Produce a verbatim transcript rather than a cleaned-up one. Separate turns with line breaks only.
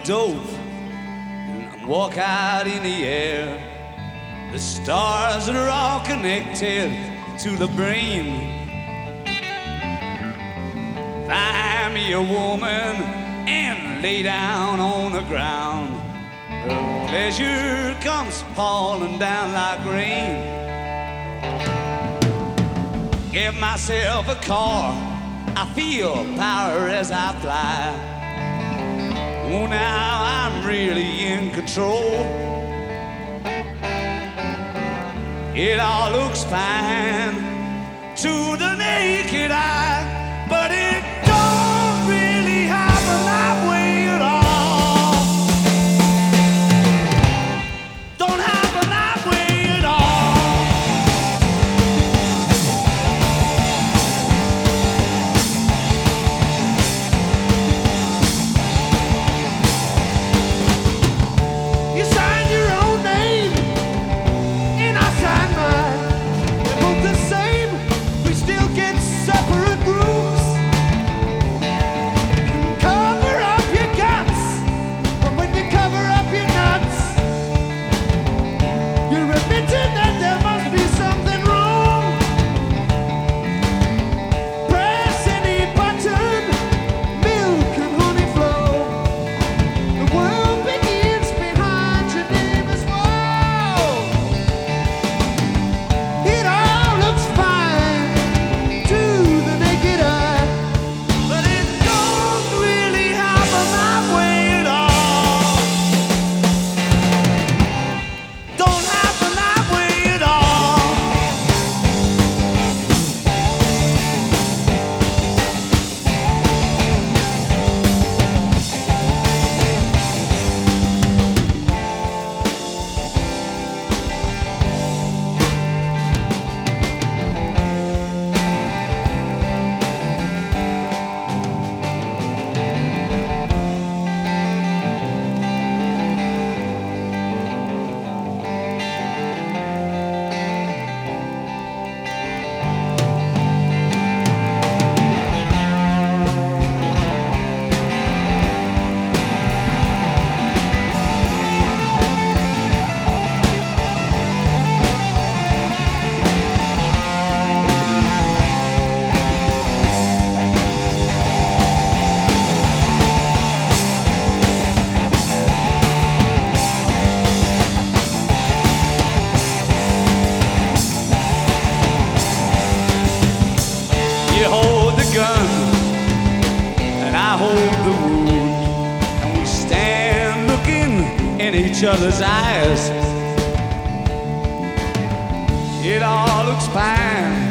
dove and walk out in the air. The stars are all connected to the brain. Find me a woman and lay down on the ground. Her pleasure comes falling down like rain. Give myself a car, I feel power as I fly. Oh, now I'm really in control. It all looks fine to the naked eye, but it don't really happen that way at all. Don't happen that way at all. You signed your own name and I signed mine. They're both the same, we still get separate rooms. Cover up your guts, but when you cover up your nuts, you're admitting that there must be something wrong. Press any button, milk and honey flow. The world begins behind your neighbor's wall. It all looks fine to the naked eye, but it don't really happen that way at all. Don't happen that way at all. You hold the gun and I hold the wound, and we stand looking in each other's eyes. It all looks fine